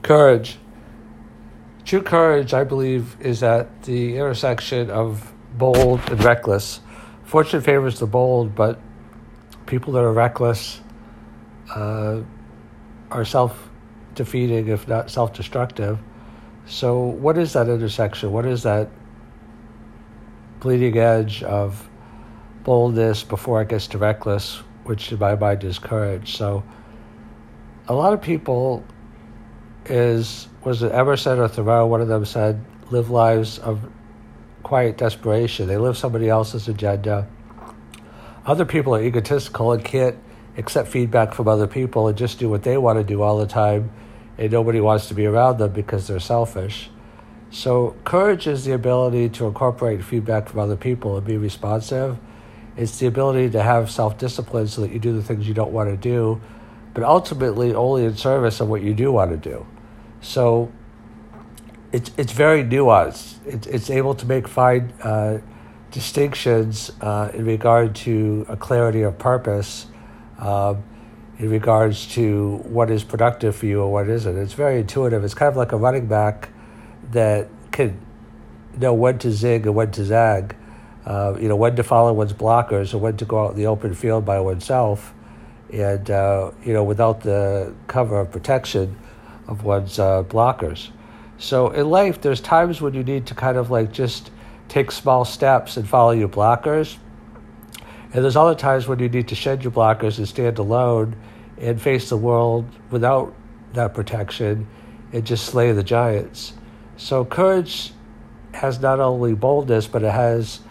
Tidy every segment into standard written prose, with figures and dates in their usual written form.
Courage. True courage, I believe, is at the intersection of bold and reckless. Fortune favors the bold, but people that are reckless are self-defeating, if not self-destructive. So what is that intersection? What is that bleeding edge of boldness before it gets to reckless, which in my mind is courage? So a lot of people was it Emerson or Thoreau, one of them said, live lives of quiet desperation. They live somebody else's agenda. Other people are egotistical and can't accept feedback from other people and just do what they want to do all the time, and nobody wants to be around them because they're selfish. So courage is the ability to incorporate feedback from other people and be responsive. It's the ability to have self-discipline so that you do the things you don't want to do, but ultimately only in service of what you do want to do. So it's very nuanced. It's able to make fine distinctions in regard to a clarity of purpose, in regards to what is productive for you and what isn't. It's very intuitive. It's kind of like a running back that can know when to zig and when to zag, when to follow one's blockers and when to go out in the open field by oneself, and without the cover of protection of one's blockers. So in life, there's times when you need to kind of like just take small steps and follow your blockers. And there's other times when you need to shed your blockers and stand alone and face the world without that protection and just slay the giants. So courage has not only boldness, but it has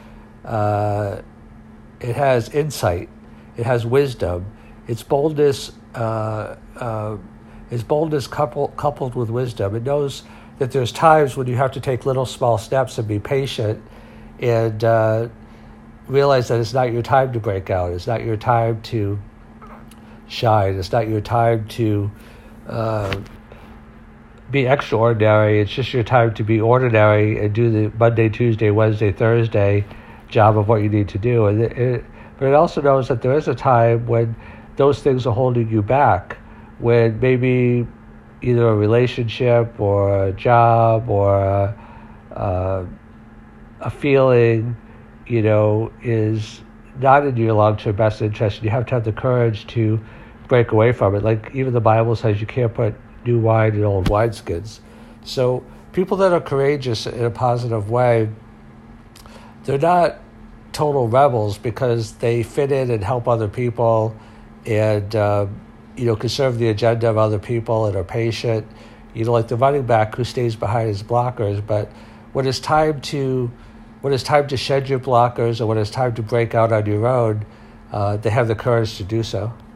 insight. It has wisdom. It's boldness. It's boldness coupled with wisdom. It knows that there's times when you have to take little small steps and be patient and realize that it's not your time to break out. It's not your time to shine. It's not your time to be extraordinary. It's just your time to be ordinary and do the Monday, Tuesday, Wednesday, Thursday job of what you need to do. But it also knows that there is a time when those things are holding you back, when maybe either a relationship or a job or a feeling, is not in your long-term best interest. You have to have the courage to break away from it. Like even the Bible says you can't put new wine in old wineskins. So people that are courageous in a positive way, they're not total rebels because they fit in and help other people and can serve the agenda of other people and are patient, like the running back who stays behind his blockers. But when it's time to shed your blockers or when it's time to break out on your own, they have the courage to do so.